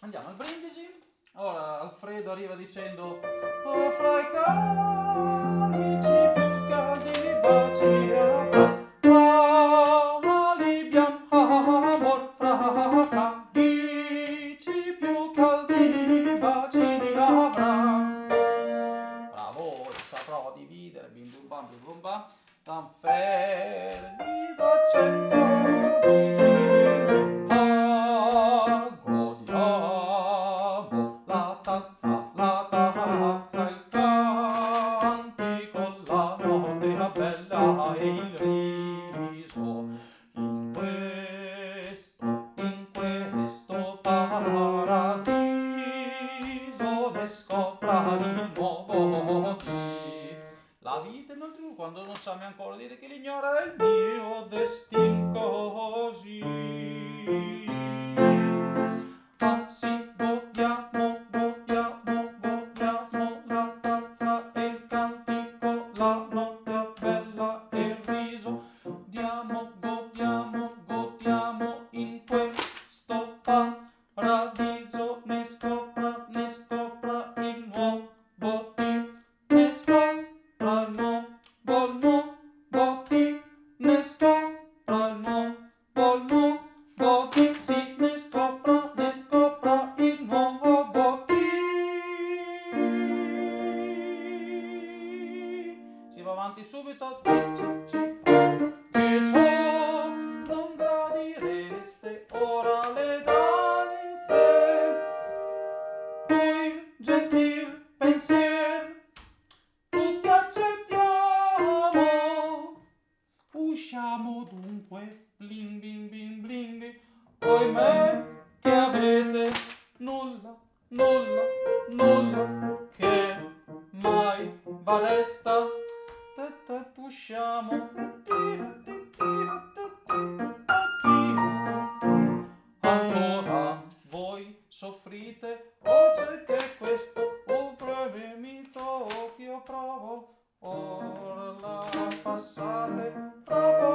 Andiamo al brindisi. Allora Alfredo arriva dicendo: oh, fra i calici più caldi di baci avrà. Alibiam amor, fra calici più caldi di baci avrà. Fra voi saprò dividere, bim bum bam, Tanfermi d'accento lucide, godiamo la tazza, il cantico, la notte bella e il riso. In questo paradiso ne scopra il nuovo dì. La vita è un altro quando non sa ancora dire che l'ignora è il mio destin così. Ma sì, godiamo la tazza e il cantico, la notte bella e il riso. Godiamo in questo paradiso, ne scopra il nuovo dì. Ne scopra il nuovo dì, ne scopra il nuovo dì, sì, ne scopra il nuovo dì. Si va avanti subito, che ciò non gradireste ora le danze, noi gentil pensier tutti accettiamo. Usciamo dunque, bling bling bling bling, oimè che avete nulla, che mai baresta. Usciamo. Ancora voi soffrite, o c'è che questo un premito che io provo, ora la passate, fra